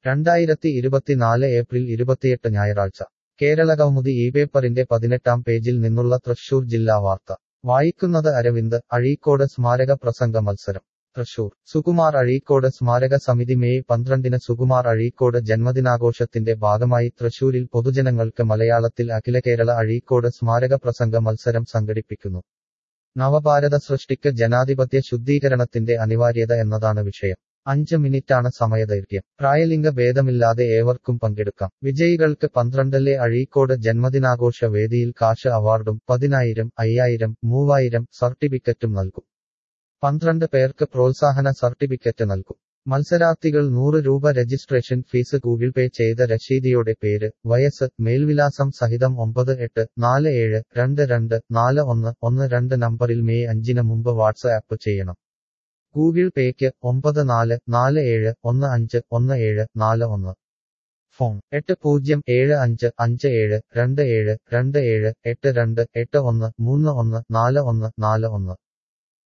2024 April 28 ഞായറാഴ്ച കേരളകൗമുദി ഈ പേപ്പറിന്റെ 18-ാം പേജിൽ നിന്നുള്ള തൃശൂർ ജില്ലാ വാർത്ത വായിക്കുന്നത് അരവിന്ദ്. അഴീക്കോട് സ്മാരക പ്രസംഗ മത്സരം തൃശൂർ. സുകുമാർ അഴീക്കോട് സ്മാരക സമിതി മെയ് 12-ന് സുകുമാർ അഴീക്കോട് ജന്മദിനാഘോഷത്തിന്റെ ഭാഗമായി തൃശൂരിൽ പൊതുജനങ്ങൾക്ക് മലയാളത്തിൽ അഖിലകേരള അഴീക്കോട് സ്മാരക പ്രസംഗ മത്സരം സംഘടിപ്പിക്കുന്നു. നവഭാരത സൃഷ്ടിക്ക് ജനാധിപത്യ ശുദ്ധീകരണത്തിന്റെ അനിവാര്യത എന്നതാണ് വിഷയം. 5 മിനിറ്റാണ് സമയദൈർഘ്യം. പ്രായലിംഗ ഭേദമില്ലാതെ ഏവർക്കും പങ്കെടുക്കാം. വിജയികൾക്ക് 12 അഴീക്കോട് ജന്മദിനാഘോഷ വേദിയിൽ കാഷ് അവാർഡും 10,000, 5,000, 3,000 സർട്ടിഫിക്കറ്റും നൽകും. 12 പേർക്ക് പ്രോത്സാഹന സർട്ടിഫിക്കറ്റ് നൽകും. മത്സരാർത്ഥികൾ 100 രൂപ രജിസ്ട്രേഷൻ ഫീസ് ഗൂഗിൾ പേ ചെയ്ത രശീതിയോടെ പേര്, വയസ്സ്, മേൽവിലാസം സഹിതം 9847224112 നമ്പറിൽ മെയ് 5-ന് മുമ്പ് വാട്സ്ആപ്പ് ചെയ്യണം. ഗൂഗിൾ പേയ്ക്ക് 9447151741. ഫോൺ 807557272782 8281314141.